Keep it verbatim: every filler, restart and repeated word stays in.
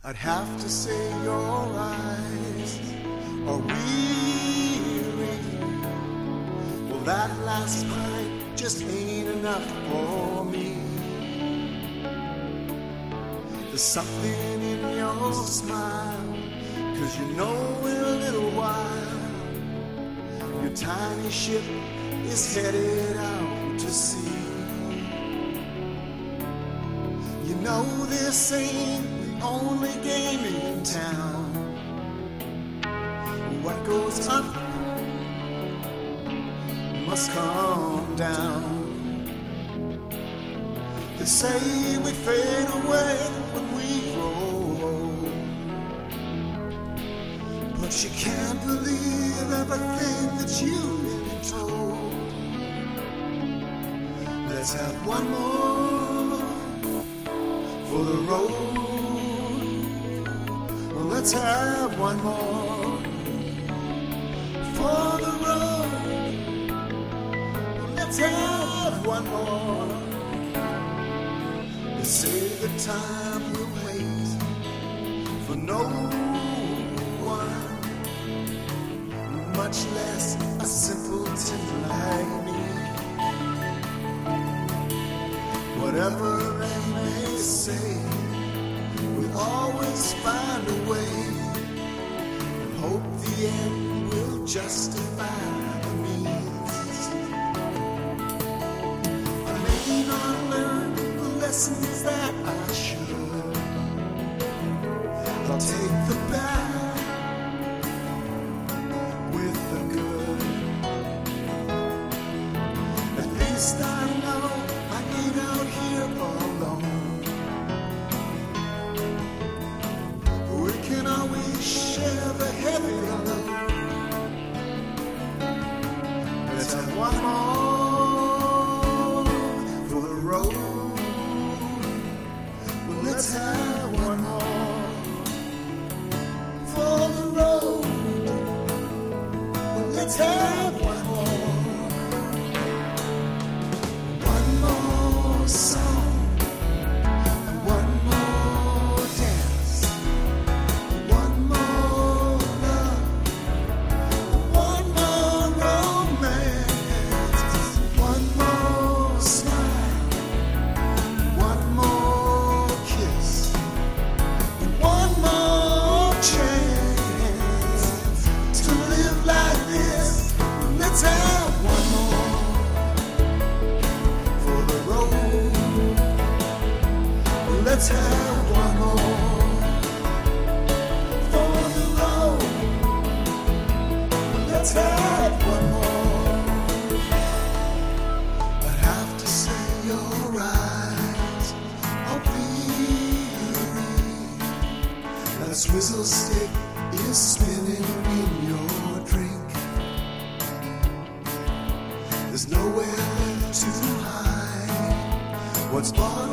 I'd have to say your eyes are weary. Well, that last pint just ain't enough for me. There's something in your smile, 'cause you know in a little while your tiny ship is headed out to sea. You know this ain't the only game in town. What goes up must come down. They say we fade away when we grow, but you can't believe everything that you've been told. Let's have one more for the road. Well, let's have one more for the road. Well, let's have one more. They say the time will wait for no one, much less a simpleton like me. Whatever they may say, we'll always find a way, and hope the end will justify the means. I may not learn the lessons that I should. I'll take the bad with the good. At least I know I ain't out here alone. We can always share the heavy load. Let's have one more for the road. Well, let's have one more for the road. Well, let's have one more. One more song, one more dance, one more love, one more romance, one more smile, one more kiss, and one more chance to live like this. Let's have one more for the road. Let's have one more for the road. Let's have one more. I'd have to say your eyes are weary. That swizzle stick is spinning in your drink. There's nowhere left to hide what's bottled